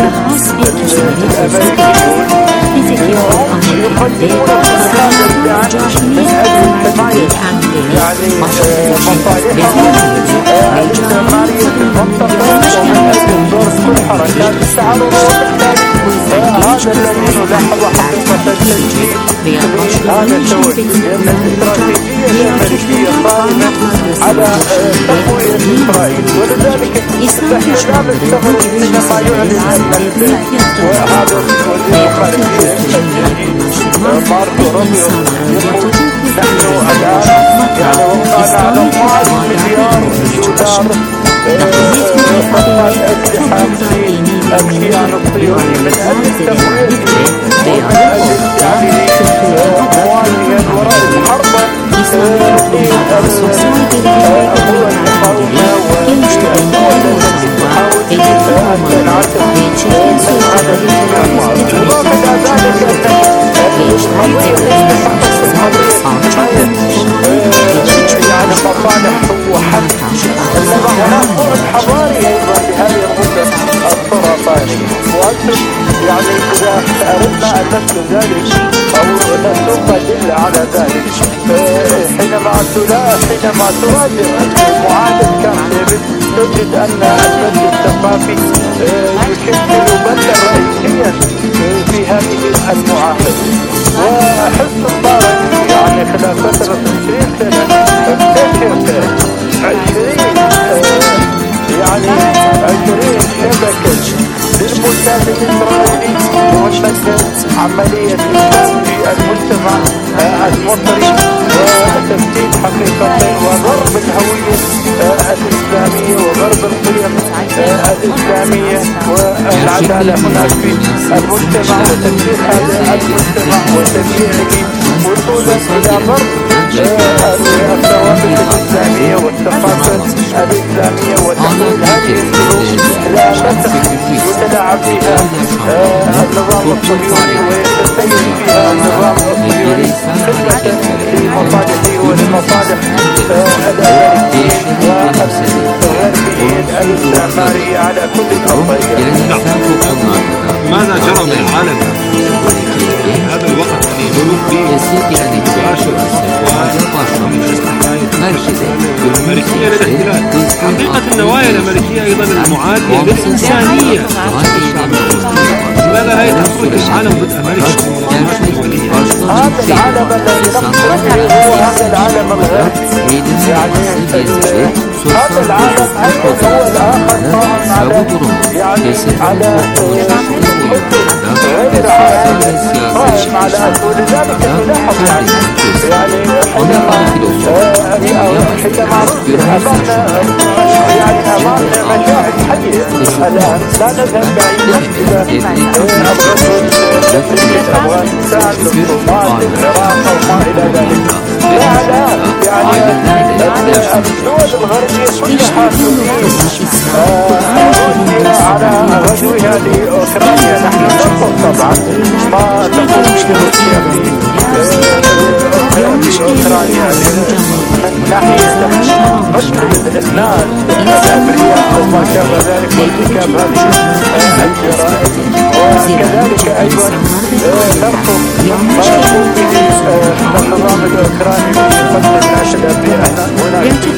الأمريكيون يقدمون هذا الدعم من أجل حماية يعني مصالحهم الاستعمارية في المنطقة ومن أجل ضرب كل حركات التعرض. هذا الذي نلاحظ حقيقة التشكيل في هذا التوجه، لأن الاستراتيجية الأمريكية قائمة على تقوية إسرائيل، ولذلك نحن لا نستغرب حينما يعلن الملك وهذا وزير الخارجية الجديد ماركو روبيو يقول نحن الآن يعني وقعنا على اثناشر مليار دولار خطة الازدحام في الكيان الصهيوني من أجل تقويته ومن أجل يعني مواجهة وراء الحرب في القوى المقاومة والقوى التي تحاول أن تنعكس من هذا الاستعمار. وإضافة ذلك يعني مصالح وحل هناك بعد حضاري أيضا لهذه الغدة السرطانية. وأنتم يعني إذا أردنا أن نسل ذلك أو نسوق أدلة على ذلك حينما حينما تراجع معاهدة كامب ديفيد تجد أن المجلس الثقافي يشكل بندا رئيسيا في هذه المعاهدة. وحزب مبارك يعني خلال فترة عشرين سنة اكتشف عشرين يعني عشرين شبكة للموساد الإسرائيلي ومنفذ عملية إسلام في المجتمع المصري وتفتيت حقيقة وضرب الهوية الإسلامية وضرب القيم الإسلامية والعدالة هناك في المجتمع وتفتيت هذا المجتمع وتشجيعه وصولا إلى ضرب الثوابت الإسلامية والثقافة الإسلامية وتحويل هذه الظروف إلى مسخ يتلاعب فيها النظام الصهيوني ويتسيد فيها النظام الصهيوني خدمة لمصالحه ولمصالح الأمريكيين والغربيين الاستعمارية على كل الأرضية. ماذا جرى بالعالم في هذا الوقت في ظروف عاشر الأمريكية للاحتلال؟ حقيقة النوايا الأمريكية أيضا المعادية للإنسانية. لماذا لا يتحقق sürecek. العالم بالامريكا Gerçek başka هذا çok şey العالم var. الذي İnsanlar نقصد به هو هذا العالم الغربي. eğilim يعني yapması gezici, هذا sosyal العالم bozukluk أيضا هو الآخر olmaları قائم ve على bu durum يعني kesinlikle على toplumsal boyutlarda غير ve sosyal ve عادي siyasi قائم على ilişkilerde ولذلك نلاحظ يعني يعني Amerikalı filozof حينما أمامنا يعني أمامنا مشاهد حية الآن لا نذهب بعيدا إلى الغزو الأفريقي أفغانستان الصومال العراق أو ما إلى ذلك لا الآن يعني الدول الغربية كلها تريد على غزوها لأوكرانيا. نحن نرفض طبعا ما تقوم به روسيا في أوكرانيا من ناحية قتل الناس الأبرياء أو ما شابه ذلك وارتكاب هذه الجرائم. وكذلك أيضا نرفض ما يقوم به النظام الأوكراني في قتل الناس الأبرياء هناك.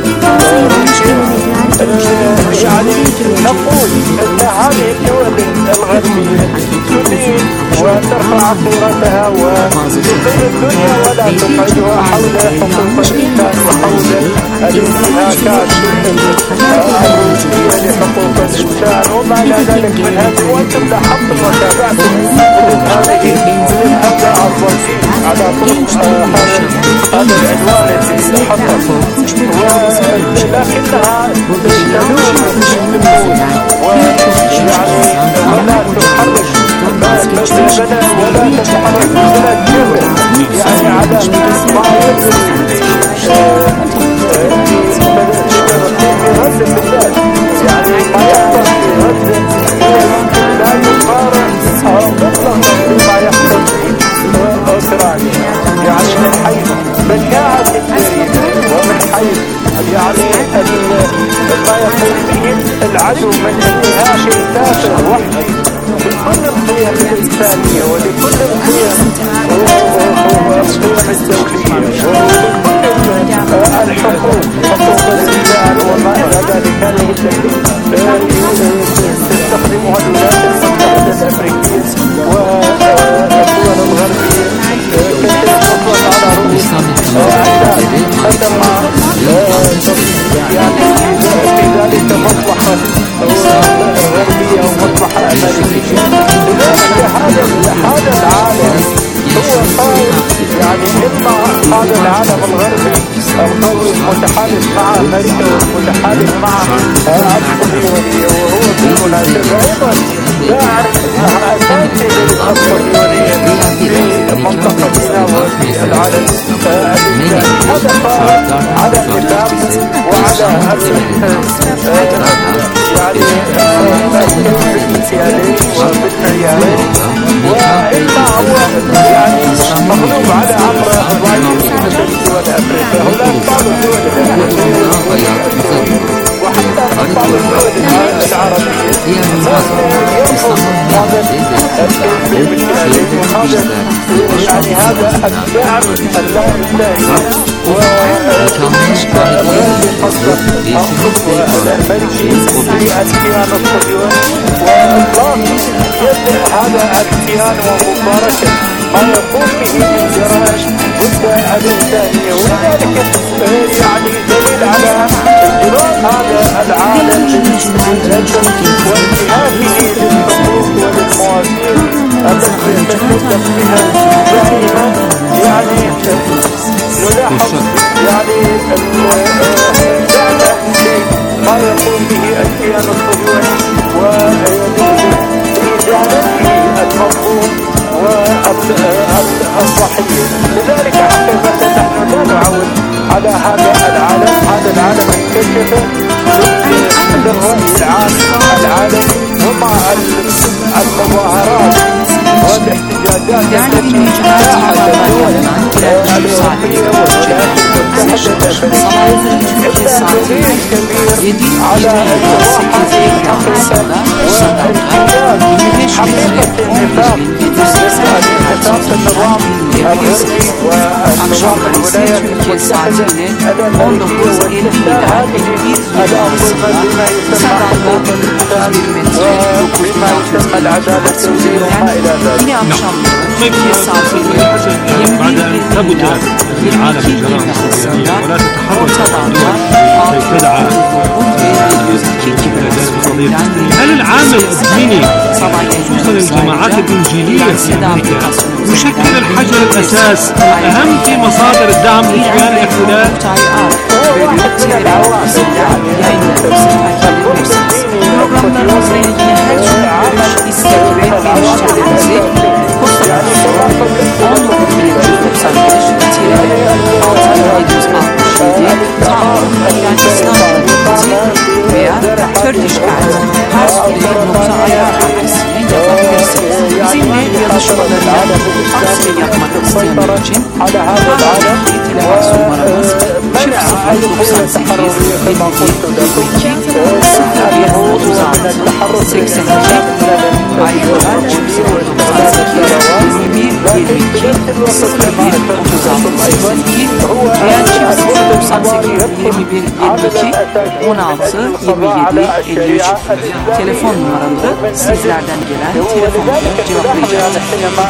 يعني نقول أن هذه الدول الغربية تريد وترفع صورتها وتقيم الدنيا ولا تقعدها حول حقوق الإنسان وحول الانتهاكات الروسية لحقوق الإنسان وما إلى ذلك من هذا. وأنتم لاحظتم وتابعتم هذه هذا الضغط على طرق هذا العنوان الذي حصل، ولكنها تدور ويعني ولا تحرك بدنا ولا تتحرك ولا تجبر يعني على ما يجري في غزة بالذات. يعني ما يحصل في غزة لا يقارن مطلقا بما يحصل في أوكرانيا. يعني من حيث بشاعة الجريمة ومن حيث يعني ما يقوم به العدو من انتهاك تافه وحدي لكل القيم الإنسانية ولكل القيم القيم الدولية ولكل الحقوق حقوق الإنسان وما إلى ذلك. هذه التي تستخدمها الولايات المتحدة الأمريكية والدول الغربية تطلق على رؤوسها يعني في ذلك مصلحة غربية ومصلحة أمريكية. لذلك هذا هذا العالم هو قائم يعني إما هذا العالم الغربي القوي المتحالف مع أمريكا والمتحالف مع الصهيونية وهو في مناسبة أيضا لا أعرف أنها أساسية للصهيونية في منطقتنا وفي العالم الإسلامي. هذا قائم على النفاق وعلى يعني بالمكيالين وبالمعيارين وإما هو يعني مغلوب على أمر ضعيف مثل دول أفريقيا. هناك بعض الدول الأفريقية وحتى بعض الدول العربية يرفض هذا بالمكيالين وهذا يعني هذا الدعم اللامنتهي والأمريكي للكيان الصهيوني وإطلاق يد هذا الكيان ومباركة ما يقوم به من جرائم ضد الإنسانية. ولذلك يعني دليل على انضباط هذا العالم وانتهاكه للحقوق وللمواثيق التي تتمسك بها دائما. يعني نلاحظ يعني فعلا ما يقوم به الكيان الصهيوني وإدانته المظلوم والضحية. لذلك حقيقة نحن لا نعول على هذا العالم. هذا العالم انكشف للرأي العام العالمي ومع المظاهرات والاحتجاجات التي ساعدت الدول الأوروبية والولايات المتحدة إلا دليل كبير على الواقع الحقيقة والانحياز حقيقة النفاق أساس النظام الغربي والنظام الولايات المتحدة الذي يستهدف الأنظمة بما يسمى حقوق الإنسان وبما يسمى العدالة الدولية وما إلى ذلك. طيب بعد أن ثبت العالم الجرائم السورية ولا تتحرك كي تدعى هل العامل الديني خصوصا الجماعات الإنجيلية في أمريكا يشكل الحجر الأساس الأهم في مصادر الدعم لكيان الاحتلال؟ veya Turkish Art personel.ayar.adresine yazabilirsiniz. Bizimle yazışmalarını faksle yapmak isteyenler için kanaldaki telefon numaramız sıfır sıfır doksan sekiz yirmi iki sıfır bir otuz altı seksen iki ayrıca sıfır doksan sekiz yirmi bir yirmi iki sıfır bir otuz altı seksen iki veya sıfır doksan sekiz yirmi bir yirmi iki on altı yirmi yedi elli üç telefon numaraları sizlerden gelen telefonları cevaplayacaktır.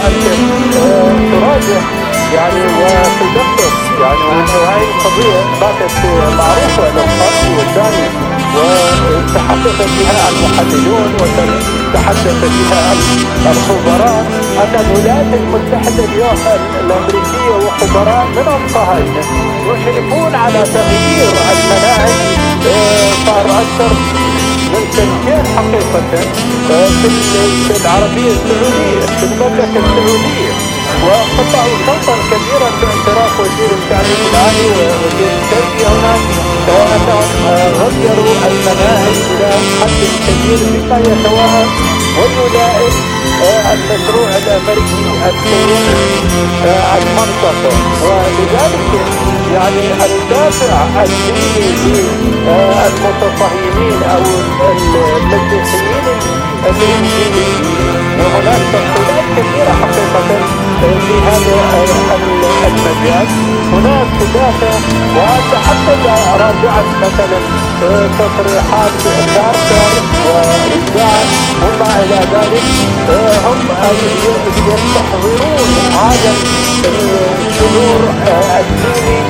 يعني وتدقق يعني وهي القضية باتت معروفة للخط والثاني وتحدث فيها المحللون وتحدث فيها الخبراء أن الولايات المتحدة اليوم الأمريكية وخبراء من الصهاينة يشرفون على تغيير المناهج. صار أكثر من سنتين حقيقة في العربية السعودية في المملكة السعودية وقطعوا شوطا كبيرا باعتراف وزير التعليم العالي ووزير التربية هناك أنهم غيروا المناهج إلى حد كبير بما يتوائم ويلائم المشروع الأمريكي السوري المنطقة. ولذلك يعني الدافع الديني للمتصهينين أو المسيحيين الإنجيليين وهناك تفصيلات كثيرة حقيقة في هذا المجال. هناك دافع وأنت حتى راجعت مثلا تصريحات كارتر وإبداع وما إلى ذلك هم يستحضرون هذا الشعور الديني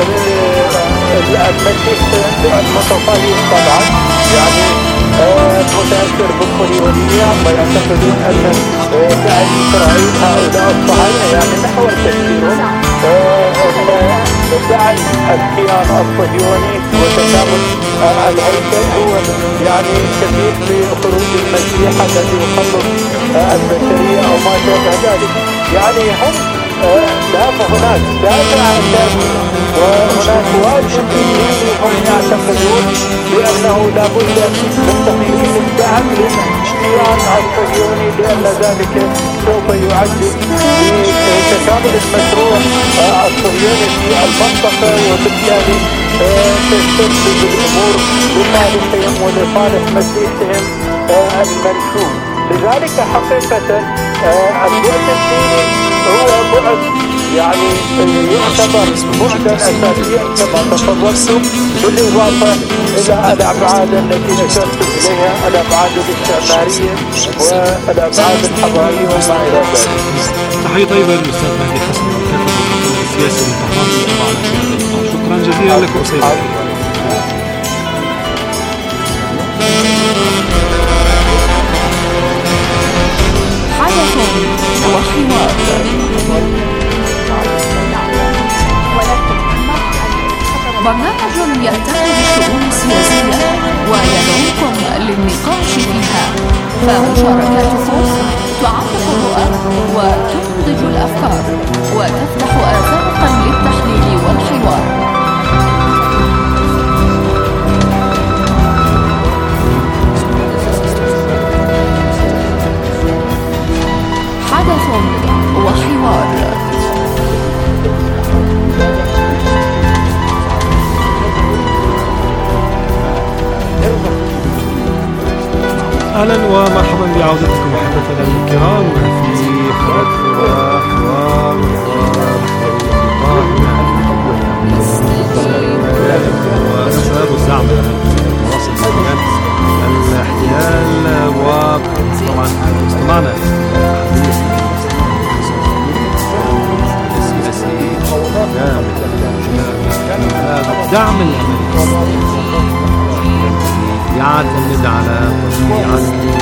المسيح المتصهين طبعا يعني متأثر بالصهيونية ويعتقدون أن داعش إسرائيل هؤلاء الصهاينة يعني محور تفكيرهم داعش الكيان الصهيوني وتكامل الهيكل هو يعني كثير لخروج المسيح الذي يخلص البشرية أو ما شابه ذلك. يعني هم دافع هناك دافع أساسي وهناك واجب ديني هم يعتقدون بأنه لابد من تقليل الدعم للكيان الصهيوني لأن ذلك سوف يعزز تكامل المشروع الصهيوني في المنطقة وبالتالي تستبدل الأمور لصالحهم ولصالح مسيحهم المنشود. لذلك حقيقة البعد الديني هو بعد يعني يعتبر بعدا أساسيا كما تصورتم بالإضافة إلى الأبعاد التي أشرت إليها الأبعاد الاستعمارية والأبعاد الحضارية وما إلى ذلك. تحية طيبة للأستاذ مهدي حسن كاتب السياسي المتخصص. شكرا جزيلا لكم سيدي. حدث وحوار برنامج يهتم بالشؤون السياسية ويدعوكم للنقاش فيها، فمشاركاتكم تعمق الرؤى وتنضج الأفكار وتفتح آفاقا للتحليل والحوار. حدث وحوار. أهلا ومرحبا بعودتكم أحبتنا الكرام في حدث وحوار. الدعم الأمريكي يعتمد على طبيعة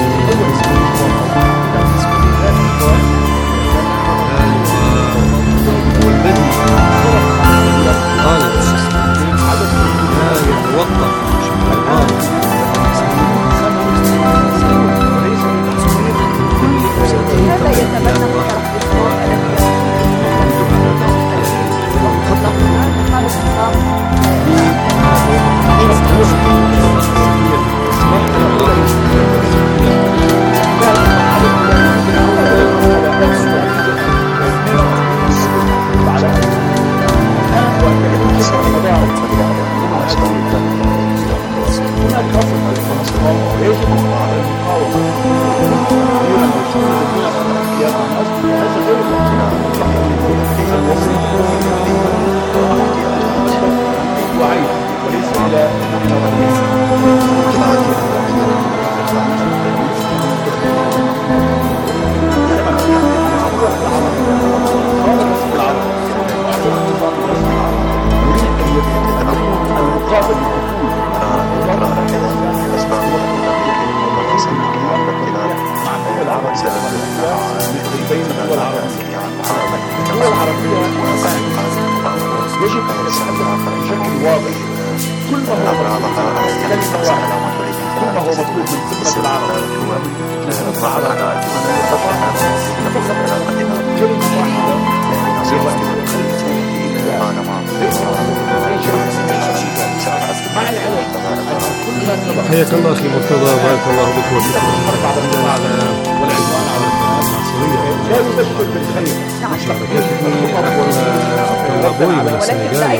حياك الله اخي مرتضى، بارك الله بك وشكرا على ابوي من السنغال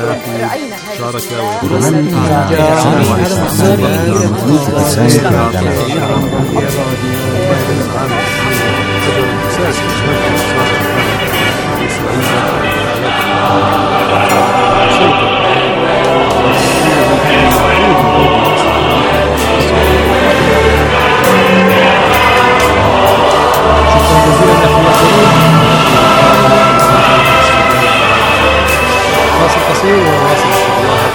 فاصل قصير ونواصل الشغلات.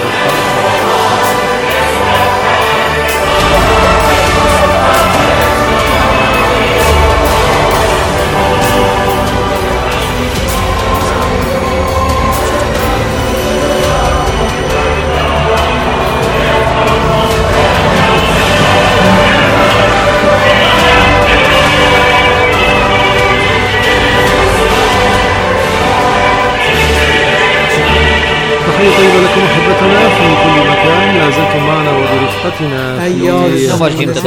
طيبة لكم أحبتنا في كل مكان، لا زلتم معنا وبرفقتنا في بسم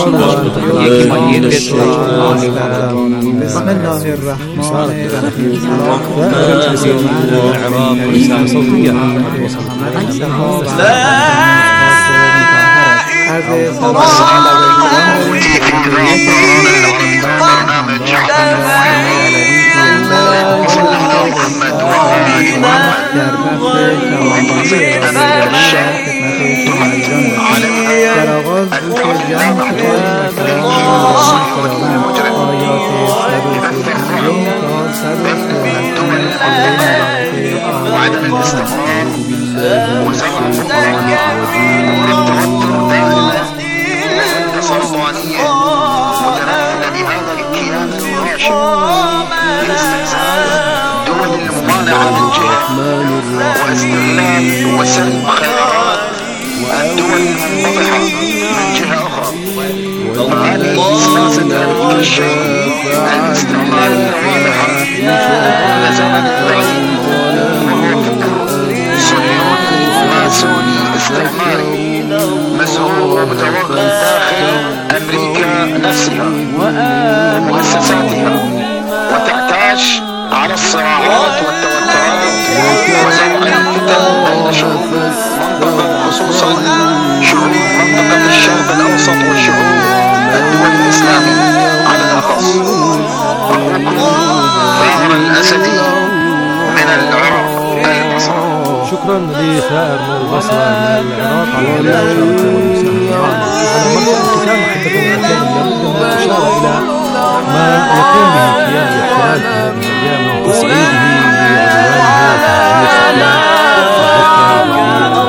الله وعدم الاستمرار وزرع السرطانية متمثلة بهذا الكيان الراشد لاستئصال الدول الممانعة من جهة واستغلال وسلب خيرات الدول المنبطحة من جهة أخرى. وهذه سياسة أنوار الشيء الاستعمال الواضحة لزمن بعيد وهو فكر صهيوني ماسوني استعماري مزعوم ومتوغل داخل أمريكا نفسها ومؤسساتها، وتعتاش على الصراعات والتوترات وزرع الفتن بين شعوب المنطقة، خصوصا شعوب منطقة الشرق الأوسط والشعوب الدول الإسلامية على الأخص. ثار الأسدي من العراق البصرة. شكرا لثائر من البصرة من العراق على هذه المشاركة والمساهمة معنا. على مرحلة الختام أحبتنا الكرام، لابد من الإشارة إلى ما يقوم به كيان الاحتلال في هذه الأيام وتصعيده لعدوانه وتهجير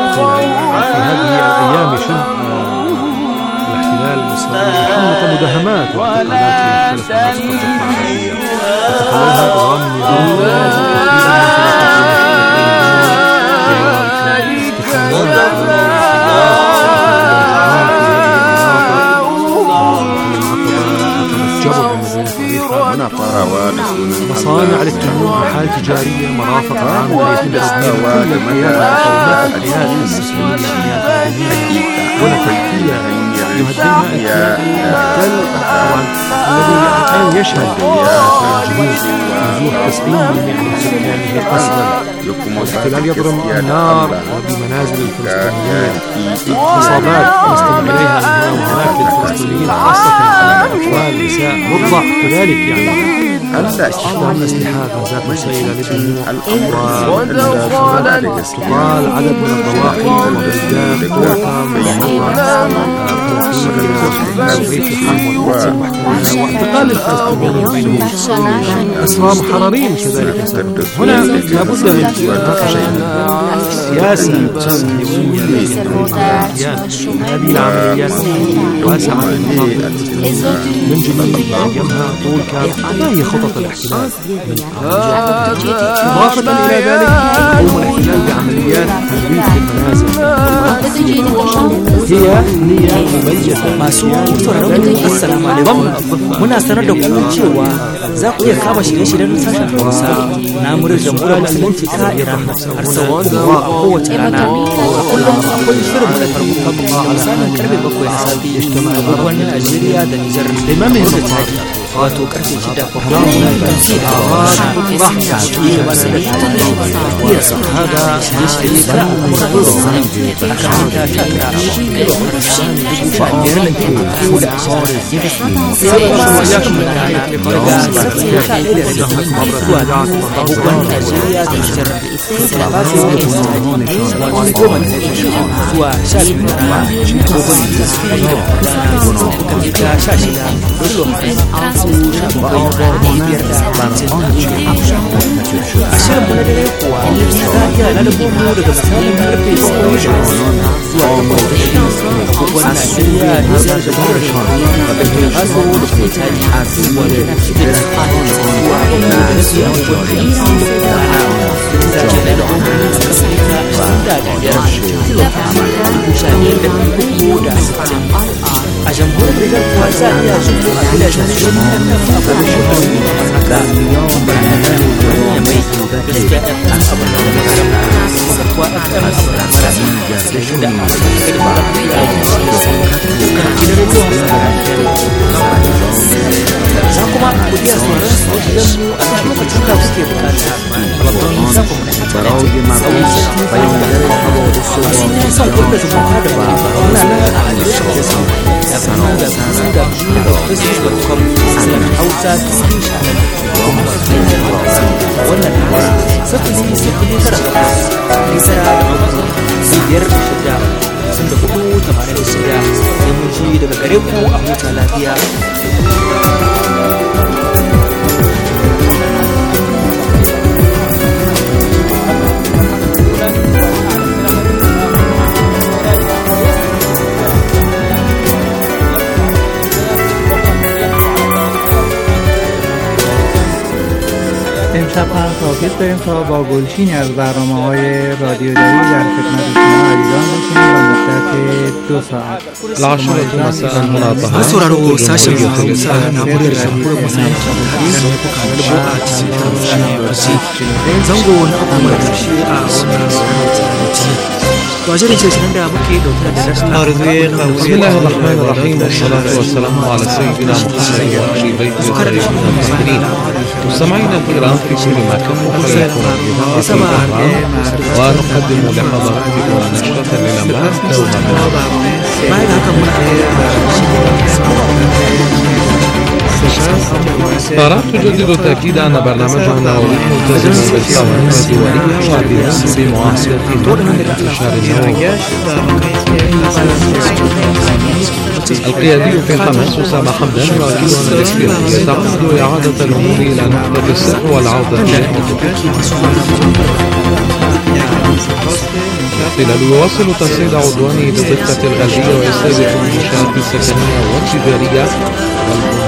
مصانع للتموين، محال تجارية، مرافق عامة يتم تسليم كل القيادة وقومات الحياة المسلمين ولا تحتية يهدمها المحتل طبعا الذي الآن يشهد جنوب نزوح تسعين بالمئة من سكانه أصلا. الاحتلال يضرم النار بمنازل الفلسطينيين، إصابات نستمع إليها هنا وهناك للفلسطينيين خاصة الأطفال النساء مرضع كذلك يعني استخدام الأسلحة غازات مسيلة للدموع والفرات تطال عدد من الضواحي وبلدان قوة واعتقال الفلسطينيين بينهم أسرى محررين كذلك. هنا لابد من مناقشة السياسة الصهيونية هذه العمليات واسعة من جديد يمها طول كامل. ما هي خطط الاحتلال؟ إضافة إلى ذلك يقوم الاحتلال بعمليات تنظيف المنازل هي نية مميزة. masu sauraron assalamu alaikum, muna sanar da ku cewa za ku iya kama shirye-shiryen sashen Hausa na muryar jamhuriyar musulunci ta Iran har sau a kowace rana. A kullum akwai shirin da farko da misalin karfe bakwai na safe agogon Najeriya da Nijar limamin da Chadi, wato karfe shida kuma هذا شيء Aşağı bunları kuwa ya lalabo mu daga misalin karfe bakwai zuwa takwas abubuwan Najeriya da zai da bara da ke haso da ke tari a zuwa da na cikin tsarin zuwa da su abubuwan da ya samu da rana da ke lalabo mu da kasance ta da da biyar mutane da uku da sittin a jamhuriyar da kuwa za a iya zuwa a gidajen shirin da ta faɗa haka ya mai gaskiya ɗan abin da wani karama kuwa ɗan ɗan abin da mara da shi da abin da ba a fiye da shi da sai kan gidan rediyo za kuma ku iya sauran sauƙin mu a duk lokacin da kuke bukata a babban zafin mu na intanet sauyin sarki bayan da masu ne son kulla zumunta da ba wani nan a adireshin da su da sanar da sanar da biyu da facebook dot com slash hausa tv channel wannan hausa sifili sifili tara takwas tara da bakwai biyar da shida sun da hudu tamanin da shida sai mun ji daga gare ku a huta lafiya. امشب هم توفیق داریم تا با گلچینی از برنامه‌های رادیو دری در خدمت شما عزیزان باشیم با مدت دو ساعت. العاشرة مساء مناطقة. sauraro sashen Hausa na muryar jamhuriyar musulunci da harin zango na uku da ƙarshe a wannan واجري شيشنا مكي بسم الله الرحمن الرحيم والصلاة والسلام على سيدنا محمد وآل بيته الطيبين المطهرين. مستمعينا الكرام في كل مكان وخليكم ونقدم لحضراتكم نشرة للأنباء طارات تجدد التأكيد أن برنامجها النووي ملتزم بالقوانين الدولية وبالقيام بمعاهدة تؤمن انتشار النووي. القيادي في حماس أسامة حمدان يؤكد أن الإسرائيلية تعود إعادة الأمور إلى نقطة الصفر والعودة إلى الاحتلال يواصل تصعيد عدوانه بالضفة الغربية ويستهدف المنشآت السكنية والتجارية